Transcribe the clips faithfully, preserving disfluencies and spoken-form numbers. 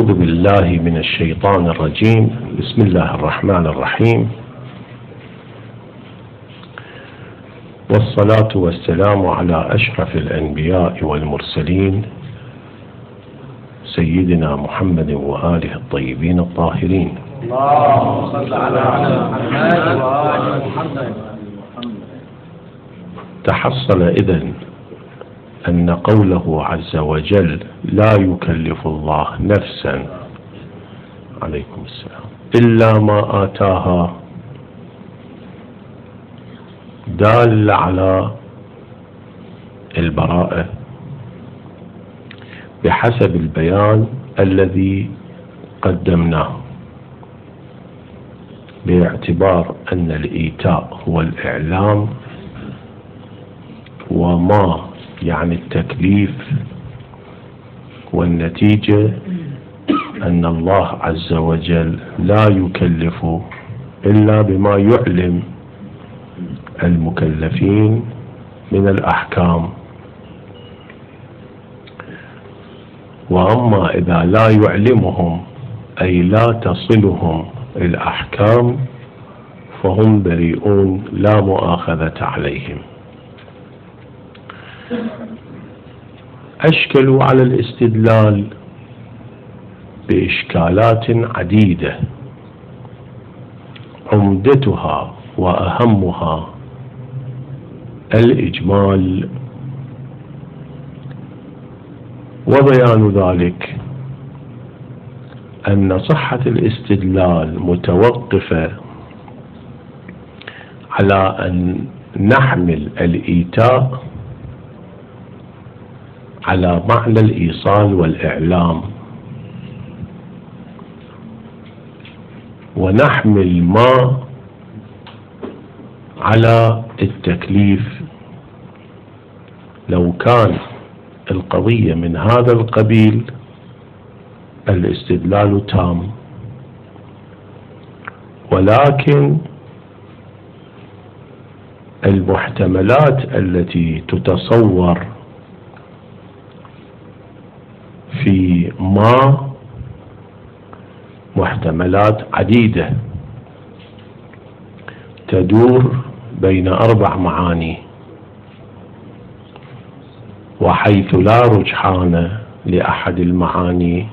أعوذ بالله من الشيطان الرجيم. بسم الله الرحمن الرحيم، والصلاة والسلام على أشرف الأنبياء والمرسلين سيدنا محمد وآله الطيبين الطاهرين. اللهم صل على محمد وآل محمد. تحصل إذن أن قوله عز وجل لا يكلف الله نفسا عليكم السلام إلا ما آتاها دال على البراءة بحسب البيان الذي قدمناه، باعتبار أن الإيتاء هو الإعلام، وما يعني التكليف، والنتيجة أن الله عز وجل لا يكلف إلا بما يعلم المكلفين من الأحكام. وأما إذا لا يعلمهم أي لا تصلهم الأحكام فهم بريئون لا مؤاخذة عليهم. أشكلوا على الاستدلال بإشكالات عديدة، عمدتها وأهمها الإجمال، وبيان ذلك أن صحة الاستدلال متوقفة على أن نحمل الإيتاء على معنى الإيصال والإعلام، ونحمل ما على التكليف. لو كان القضية من هذا القبيل الاستدلال تام، ولكن المحتملات التي تتصور في ما محتملات عديدة تدور بين أربع معاني، وحيث لا رجحان لأحد المعاني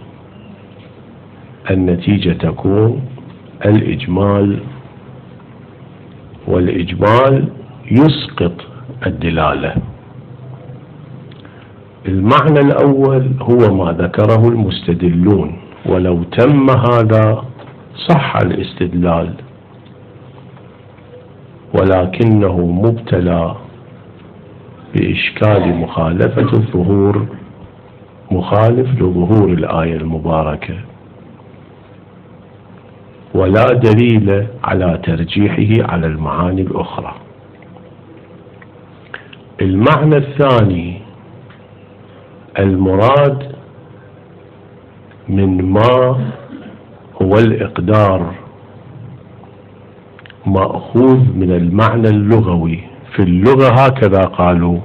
النتيجة تكون الإجمال، والإجمال يسقط الدلالة. المعنى الأول هو ما ذكره المستدلون، ولو تم هذا صح الاستدلال، ولكنه مبتلى بإشكال مخالفة الظهور، مخالف لظهور الآية المباركة، ولا دليل على ترجيحه على المعاني الأخرى. المعنى الثاني المراد من ما هو الإقدار، مأخوذ من المعنى اللغوي. في اللغة هكذا قالوا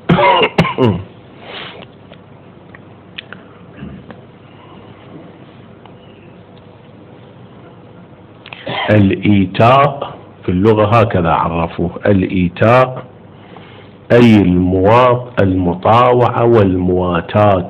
الإيتاء في اللغة هكذا عرفوه: الإيتاء أي المطاوعة والمواتاة،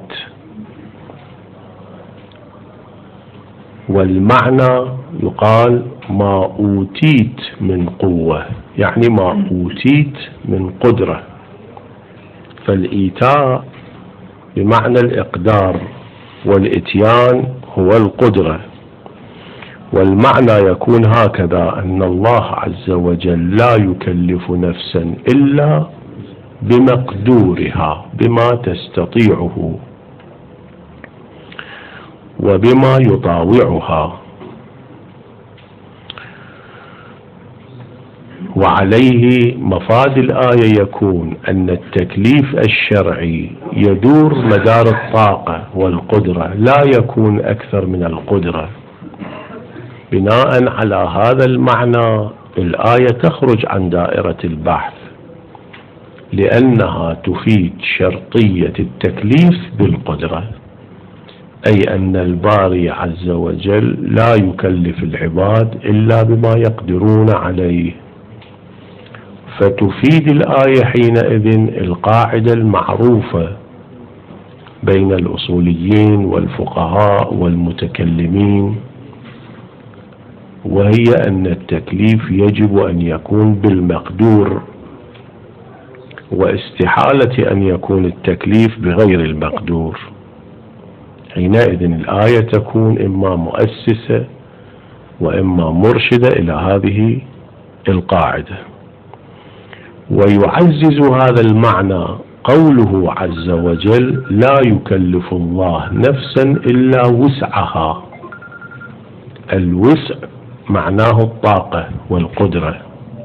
والمعنى يقال ما أوتيت من قوة، يعني ما أوتيت من قدرة. فالإيتاء بمعنى الإقدار، والإتيان هو القدرة. والمعنى يكون هكذا: أن الله عز وجل لا يكلف نفسا إلا بمقدورها، بما تستطيعه وبما يطاوعها. وعليه مفاد الآية يكون أن التكليف الشرعي يدور مدار الطاقة والقدرة، لا يكون أكثر من القدرة. بناء على هذا المعنى الآية تخرج عن دائرة البحث، لأنها تفيد شرطية التكليف بالقدرة، أي أن الباري عز وجل لا يكلف العباد إلا بما يقدرون عليه. فتفيد الآية حينئذ القاعدة المعروفة بين الأصوليين والفقهاء والمتكلمين، وهي أن التكليف يجب أن يكون بالمقدور، واستحالة أن يكون التكليف بغير المقدور. حينئذ الآية تكون إما مؤسسة وإما مرشدة إلى هذه القاعدة. ويعزز هذا المعنى قوله عز وجل: لا يكلف الله نفسا إلا وسعها. الوسع معناه الطاقة والقدرة،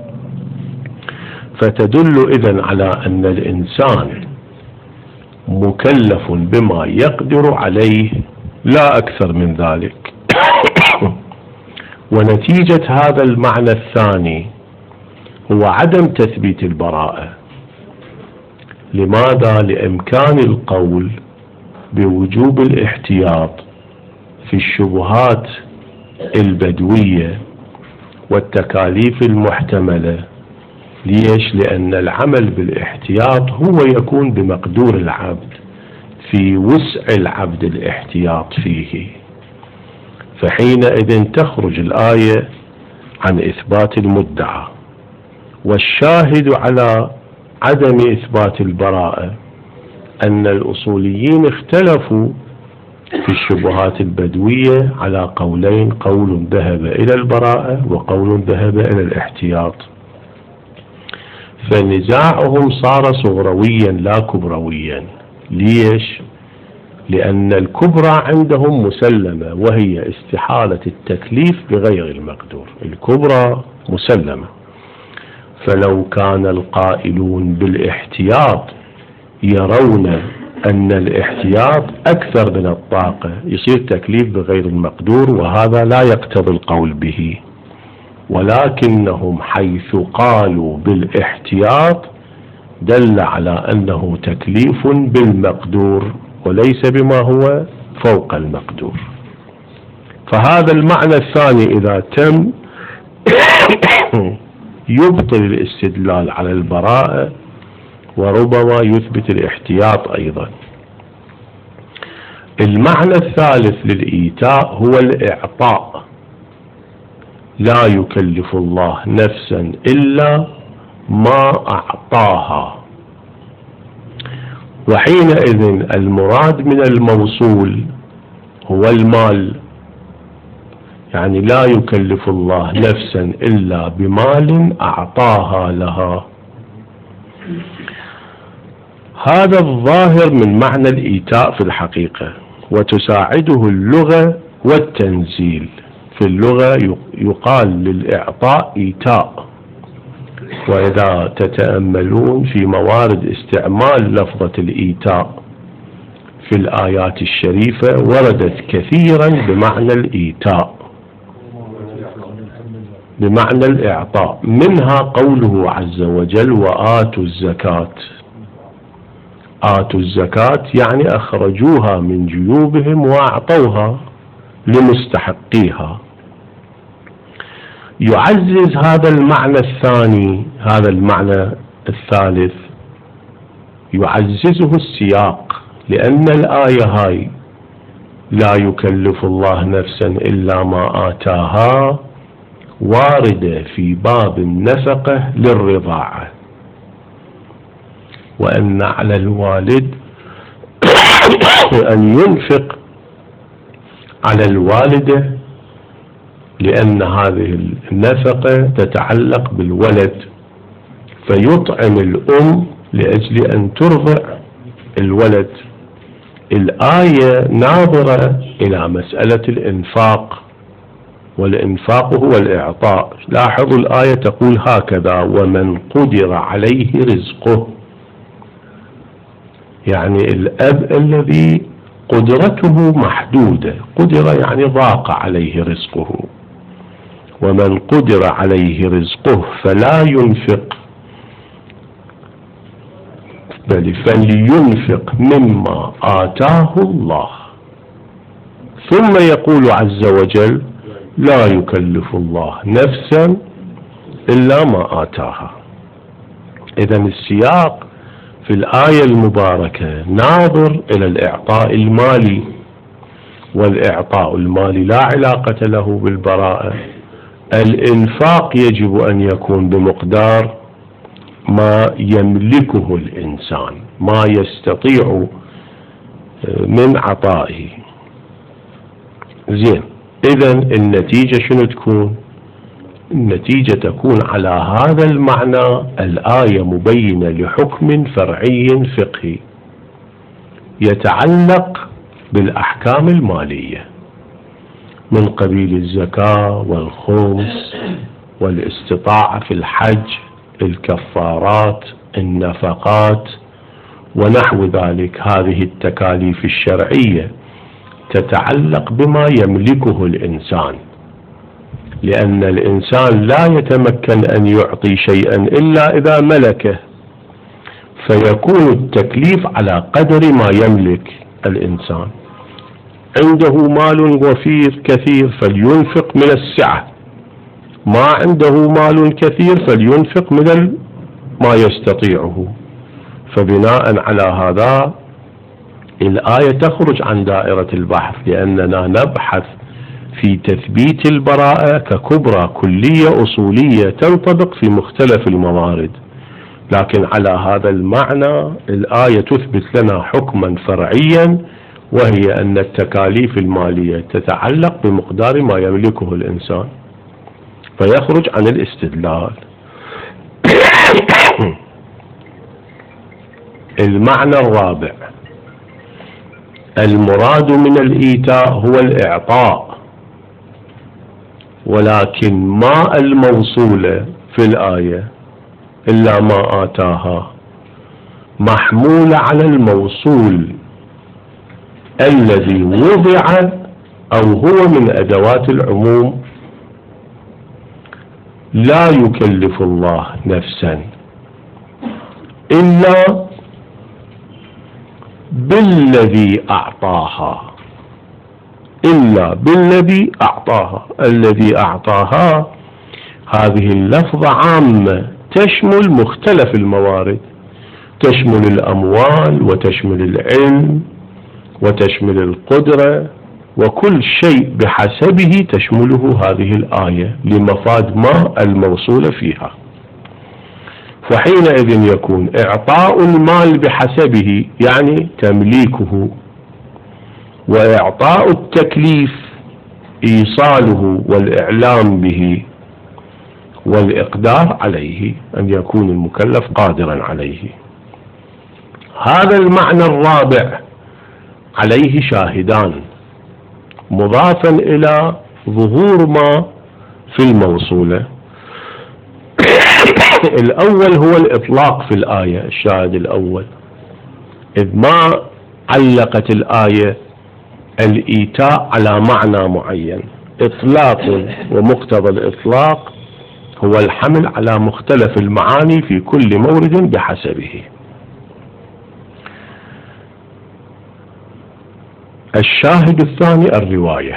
فتدل إذن على أن الإنسان مكلف بما يقدر عليه لا أكثر من ذلك. ونتيجة هذا المعنى الثاني هو عدم تثبيت البراءة. لماذا؟ لإمكان القول بوجوب الاحتياط في الشبهات البدوية والتكاليف المحتملة. ليش؟ لأن العمل بالاحتياط هو يكون بمقدور العبد، في وسع العبد الاحتياط فيه. فحينئذ تخرج الآية عن إثبات المدعى. والشاهد على عدم إثبات البراءة أن الأصوليين اختلفوا في الشبهات البدوية على قولين: قول ذهب إلى البراءة وقول ذهب إلى الاحتياط. فنزاعهم صار صغرويا لا كبرويا. ليش؟ لأن الكبرى عندهم مسلمة، وهي استحالة التكليف بغير المقدور. الكبرى مسلمة. فلو كان القائلون بالاحتياط يرون أن الاحتياط أكثر من الطاقة، يصير تكليف بغير المقدور، وهذا لا يقتضي القول به. ولكنهم حيث قالوا بالاحتياط دل على أنه تكليف بالمقدور وليس بما هو فوق المقدور. فهذا المعنى الثاني إذا تم يبطل الاستدلال على البراءة، وربما يثبت الاحتياط أيضا. المعنى الثالث للإيتاء هو الإعطاء. لا يكلف الله نفسا إلا ما أعطاها. وحينئذ المراد من الموصول هو المال، يعني لا يكلف الله نفسا إلا بمال أعطاها لها. هذا الظاهر من معنى الإيتاء في الحقيقة، وتساعده اللغة والتنزيل. في اللغة يقال للإعطاء إيتاء، وإذا تتأملون في موارد استعمال لفظة الإيتاء في الآيات الشريفة وردت كثيرا بمعنى الإيتاء، بمعنى الإعطاء. منها قوله عز وجل: وآتوا الزكاة. آتوا الزكاة يعني أخرجوها من جيوبهم وأعطوها لمستحقيها. يعزز هذا المعنى الثاني، هذا المعنى الثالث يعززه السياق، لأن الآية هاي لا يكلف الله نفسا إلا ما آتاها واردة في باب النفقة للرضاعة، وأن على الوالد أن ينفق على الوالدة، لأن هذه النفقة تتعلق بالولد، فيطعم الأم لأجل أن ترضع الولد. الآية ناظرة إلى مسألة الإنفاق، والإنفاق هو الإعطاء. لاحظوا الآية تقول هكذا: ومن قدر عليه رزقه، يعني الأب الذي قدرته محدودة، قدر يعني ضاق عليه رزقه. ومن قدر عليه رزقه فلا ينفق، بل فلينفق مما آتاه الله. ثم يقول عز وجل لا يكلف الله نفسا إلا ما آتاها. إذن السياق في الآية المباركة ناظر إلى الإعطاء المالي، والإعطاء المالي لا علاقة له بالبراءة. الإنفاق يجب أن يكون بمقدار ما يملكه الإنسان، ما يستطيع من عطائه. زين، إذن النتيجة شنو تكون؟ النتيجة تكون على هذا المعنى الآية مبينة لحكم فرعي فقهي يتعلق بالأحكام المالية من قبيل الزكاة والخمس والاستطاعة في الحج، الكفارات، النفقات ونحو ذلك. هذه التكاليف الشرعية تتعلق بما يملكه الإنسان، لأن الإنسان لا يتمكن أن يعطي شيئا إلا إذا ملكه، فيكون التكليف على قدر ما يملك الإنسان. عنده مال وفير كثير فلينفق من السعة، ما عنده مال كثير فلينفق من ما يستطيعه. فبناء على هذا الآية تخرج عن دائرة البحث، لأننا نبحث في تثبيت البراءة ككبرى كلية أصولية تنطبق في مختلف الموارد. لكن على هذا المعنى الآية تثبت لنا حكما فرعيا، وهي أن التكاليف المالية تتعلق بمقدار ما يملكه الإنسان، فيخرج عن الاستدلال. المعنى الرابع، المراد من الإيتاء هو الإعطاء، ولكن ما الموصولة في الآية إلا ما آتاها محمولة على الموصول الذي وضع أو هو من أدوات العموم. لا يكلف الله نفسا إلا بالذي أعطاها، إلا بالذي أعطاها. الذي أعطاها هذه اللفظة عامة تشمل مختلف الموارد، تشمل الأموال وتشمل العلم وتشمل القدرة، وكل شيء بحسبه تشمله هذه الآية لمفاد ما الموصول فيها. فحينئذ يكون إعطاء المال بحسبه يعني تمليكه، وإعطاء التكليف إيصاله والإعلام به والإقدار عليه، أن يكون المكلف قادرا عليه. هذا المعنى الرابع عليه شاهدان مضافا إلى ظهور ما في الموصولة. الأول هو الإطلاق في الآية، الشاهد الأول، إذ ما علقت الآية الإيتاء على معنى معين. إطلاق ومقتضى الإطلاق هو الحمل على مختلف المعاني في كل مورد بحسبه. الشاهد الثاني الرواية.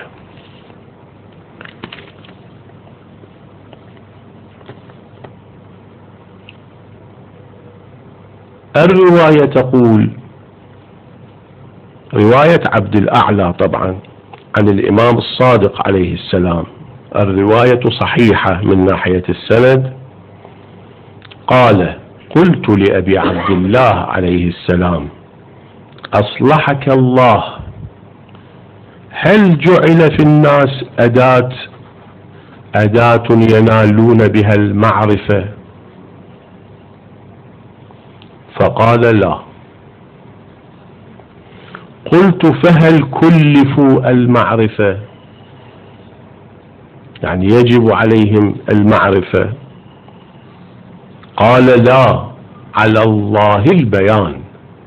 الرواية تقول، رواية عبد الأعلى طبعا عن الإمام الصادق عليه السلام، الرواية صحيحة من ناحية السند. قال: قلت لأبي عبد الله عليه السلام: أصلحك الله، هل جعل في الناس أداة أداة ينالون بها المعرفة؟ فقال: لا. قلت: فهل كلفوا المعرفة؟ يعني يجب عليهم المعرفة؟ قال: لا، على الله البيان.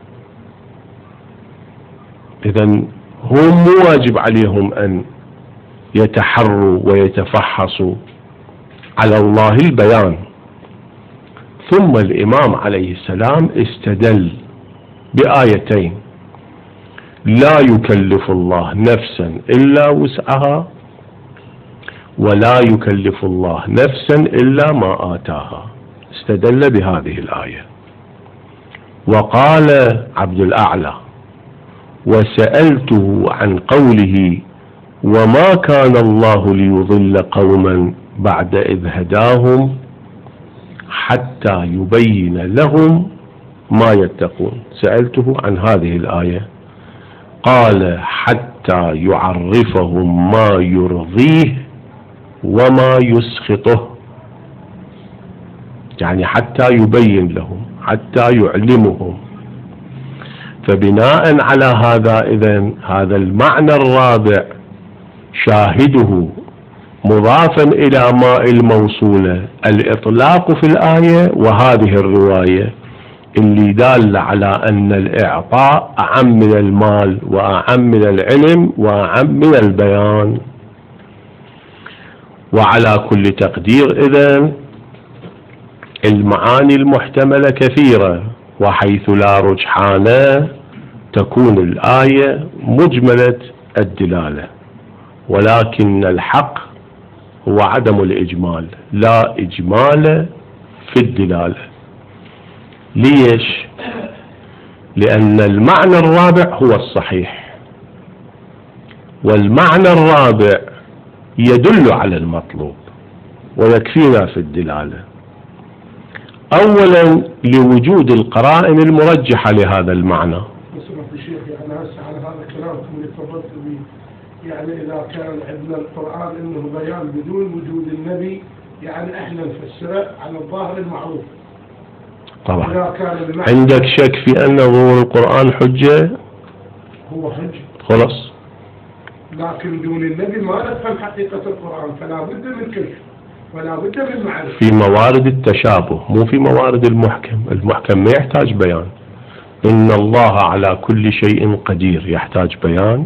إذن هم مو واجب عليهم أن يتحروا ويتفحصوا، على الله البيان. ثم الإمام عليه السلام استدل بآيتين لا يكلف الله نفسا إلا وسعها، ولا يكلف الله نفسا إلا ما آتاها. استدل بهذه الآية. وقال عبد الأعلى: وسألته عن قوله: وما كان الله ليضل قوما بعد إذ هداهم حتى يبين لهم ما يتقون. سألته عن هذه الآية، قال: حتى يعرفهم ما يرضيه وما يسخطه، يعني حتى يبين لهم، حتى يعلمهم. فبناء على هذا إذن هذا المعنى الرابع شاهده مضافا إلى ماء الموصولة الإطلاق في الآية وهذه الرواية اللي دال على أن الإعطاء أعم من المال وأعم من العلم وأعم من البيان. وعلى كل تقدير إذن المعاني المحتملة كثيرة، وحيث لا رجحان تكون الآية مجملة الدلالة، ولكن الحق هو عدم الإجمال، لا إجمال في الدلالة. ليش؟ لأن المعنى الرابع هو الصحيح، والمعنى الرابع يدل على المطلوب ويكفينا في الدلالة. أولا لوجود القرائن المرجحة لهذا المعنى. الشيخ يعني هسه على هذا كلامكم اللي تفضلت به، يعني إذا كان عندنا القرآن إنه بيان بدون وجود النبي، يعني إحنا نفسره على الظاهر المعروف. طبعا. عندك شك في أن ظهور القرآن حجة؟ هو حجة. خلاص. لكن دون النبي ما نفهم حقيقة القرآن، فلا بد من كشف ولا بد من معرفة. في موارد التشابه، مو في موارد المحكم. المحكم ما يحتاج بيان. إن الله على كل شيء قدير يحتاج بيان؟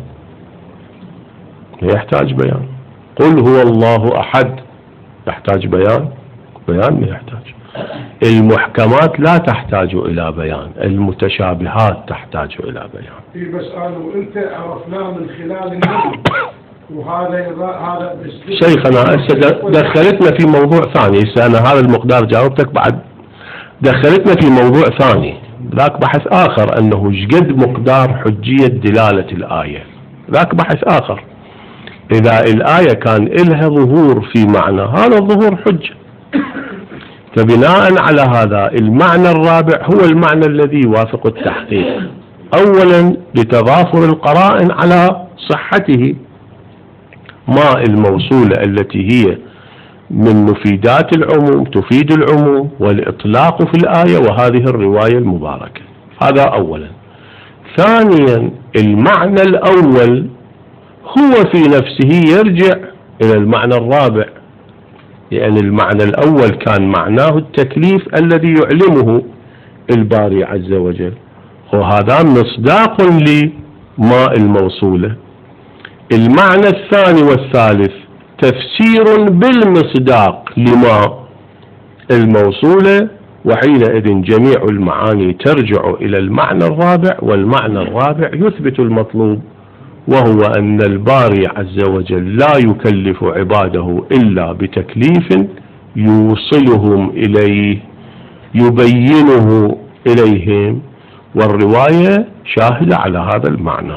يحتاج بيان. قل هو الله أحد يحتاج بيان؟ بيان ما يحتاج. المحكمات لا تحتاج إلى بيان، المتشابهات تحتاج إلى بيان. في بس أنا وأنت عرفناه من خلال النبي، وهذا هذا شيخنا دخلتنا في موضوع ثاني. أنا هذا المقدار جاوبتك، بعد دخلتنا في موضوع ثاني، ذاك بحث آخر أنه شقد مقدار حجية دلالة الآية، ذاك بحث آخر. إذا الآية كان إلها ظهور في معنى، هذا الظهور حجة. فبناء على هذا المعنى الرابع هو المعنى الذي يوافق التحقيق. أولا لتضافر القرائن على صحته، ما الموصولة التي هي من مفيدات العموم تفيد العموم والإطلاق في الآية وهذه الرواية المباركة، هذا أولا. ثانيا المعنى الأول هو في نفسه يرجع إلى المعنى الرابع، لأن المعنى الأول كان معناه التكليف الذي يعلمه الباري عز وجل، وهذا مصداق لماء الموصولة. المعنى الثاني والثالث تفسير بالمصداق لماء الموصولة، وحينئذ جميع المعاني ترجع إلى المعنى الرابع، والمعنى الرابع يثبت المطلوب، وهو أن الباري عز وجل لا يكلف عباده إلا بتكليف يوصلهم إليه يبينه إليهم، والرواية شاهدة على هذا المعنى.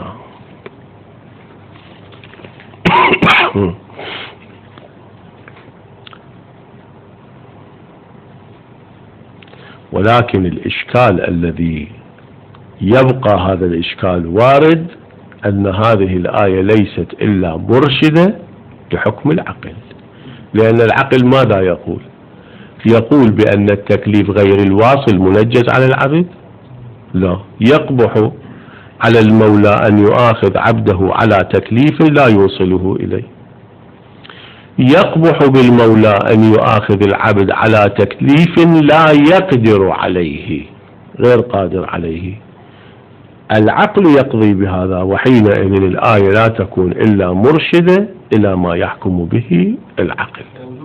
ولكن الإشكال الذي يبقى، هذا الإشكال وارد، أن هذه الآية ليست إلا مرشدة لحكم العقل، لأن العقل ماذا يقول؟ يقول بأن التكليف غير الواصل منجز على العبد؟ لا، يقبح على المولى أن يؤاخذ عبده على تكليف لا يوصله إليه. يقبح بالمولى أن يؤاخذ العبد على تكليف لا يقدر عليه، غير قادر عليه. العقل يقضي بهذا، وحينئذ الآية لا تكون إلا مرشدة إلى ما يحكم به العقل.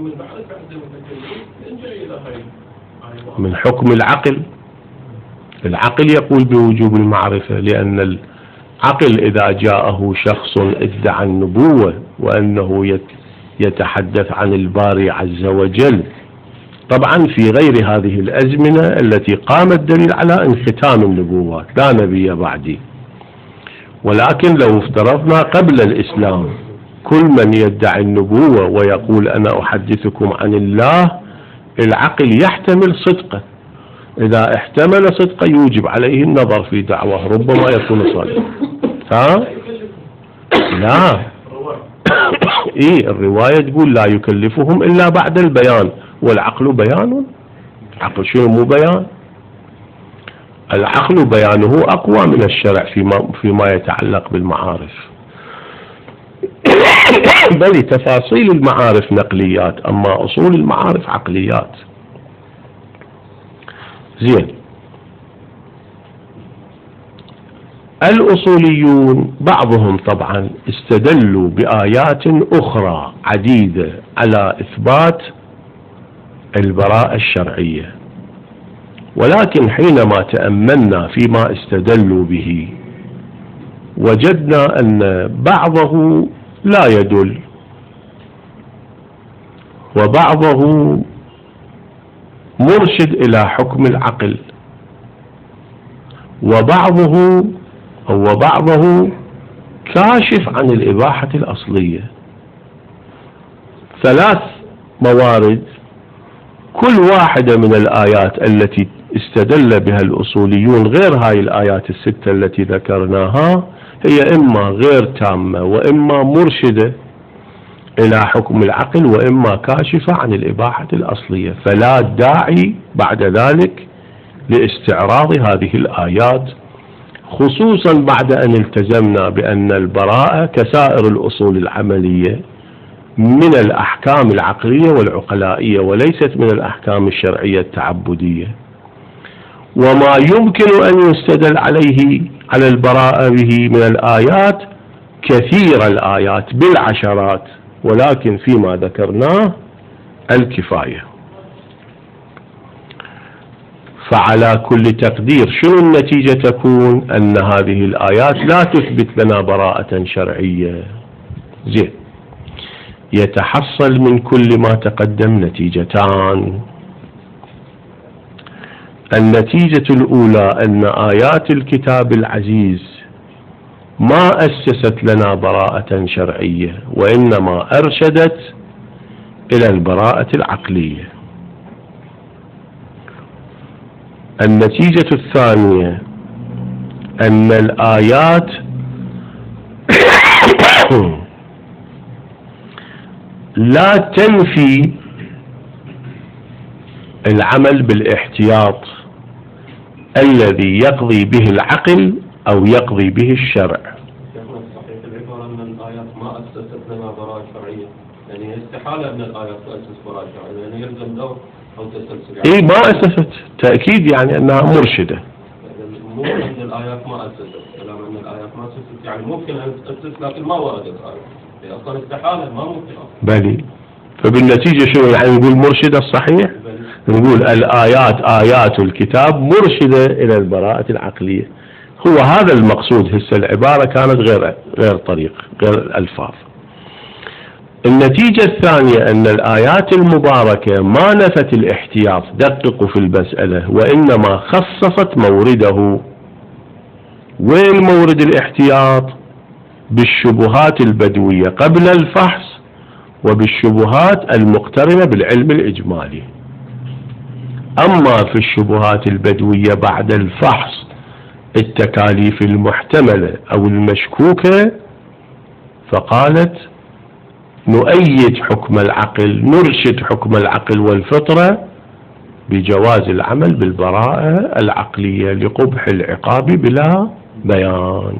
من حكم العقل، العقل يقول بوجوب المعرفة، لأن عقل إذا جاءه شخص ادعى النبوة وأنه يتحدث عن الباري عز وجل، طبعا في غير هذه الأزمنة التي قام الدليل على انختام النبوات، لا نبي بعدي، ولكن لو افترضنا قبل الإسلام كل من يدعي النبوة ويقول أنا أحدثكم عن الله، العقل يحتمل صدقه، إذا احتمل صدقه يوجب عليه النظر في دعواه، ربما يكون صادق. ها؟ لا إيه الرواية تقول لا يكلفهم إلا بعد البيان، والعقل بيان. عقل شنو مو بيان؟ العقل بيانه أقوى من الشرع فيما, فيما يتعلق بالمعارف. بل تفاصيل المعارف نقليات، أما أصول المعارف عقليات. زين، الأصوليون بعضهم طبعا استدلوا بآيات أخرى عديدة على إثبات البراءة الشرعية، ولكن حينما تأملنا فيما استدلوا به وجدنا أن بعضه لا يدل وبعضه مرشد إلى حكم العقل، وبعضه أو بعضه كاشف عن الإباحة الأصلية. ثلاث موارد، كل واحدة من الآيات التي استدل بها الأصوليون غير هاي الآيات الستة التي ذكرناها هي إما غير تامة وإما مرشدة إلى حكم العقل وإما كاشفة عن الإباحة الأصلية، فلا داعي بعد ذلك لاستعراض هذه الآيات، خصوصا بعد أن التزمنا بأن البراءة كسائر الأصول العملية من الأحكام العقلية والعقلائية وليست من الأحكام الشرعية التعبدية. وما يمكن أن يستدل عليه على البراءة به من الآيات كثير الآيات بالعشرات، ولكن فيما ذكرناه الكفاية. فعلى كل تقدير شنو النتيجة تكون؟ أن هذه الآيات لا تثبت لنا براءة شرعية. زين، يتحصل من كل ما تقدم نتيجتان. النتيجة الأولى أن آيات الكتاب العزيز ما أسست لنا براءة شرعية، وإنما أرشدت إلى البراءة العقلية. النتيجة الثانية أن الآيات لا تنفي العمل بالاحتياط الذي يقضي به العقل أو يقضي به الشرع. صحيح العبارة أن الآيات ما أسست لنا براءة شرعية، يعني استحالة أن الآيات تؤسس براءة شرعية، يعني يلزم دور أو تسلسل. إيه ما أسست، تأكيد يعني أنها مرشدة. مو أن الآيات ما أسست، كلام أن الآيات ما أسست يعني ممكن أن تأسس لكن ما وردت آية، هي أصلا استحالة ما ممكن. بلي، فبالنتيجة شنو يعني نقول مرشدة الصحيح؟ نقول الآيات آيات الكتاب مرشدة إلى البراءة العقلية. هو هذا المقصود. هسه العبارة كانت غير غير طريق، غير الألفاظ. النتيجة الثانية أن الآيات المباركة ما نفت الاحتياط، دققوا في المسألة، وإنما خصصت مورده. وين مورد الاحتياط؟ بالشبهات البدوية قبل الفحص وبالشبهات المقترنة بالعلم الإجمالي. أما في الشبهات البدوية بعد الفحص التكاليف المحتملة أو المشكوكة فقالت نؤيد حكم العقل، نرشد حكم العقل والفطرة بجواز العمل بالبراءة العقلية لقبح العقاب بلا بيان.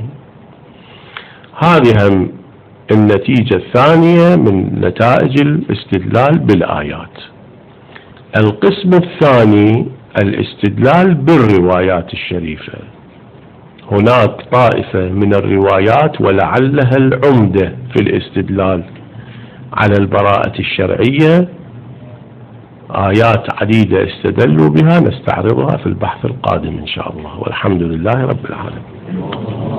هذه هم النتيجة الثانية من نتائج الاستدلال بالآيات. القسم الثاني الاستدلال بالروايات الشريفة. هناك طائفة من الروايات ولعلها العمدة في الاستدلال على البراءة الشرعية، آيات عديدة استدلوا بها، نستعرضها في البحث القادم إن شاء الله، والحمد لله رب العالمين.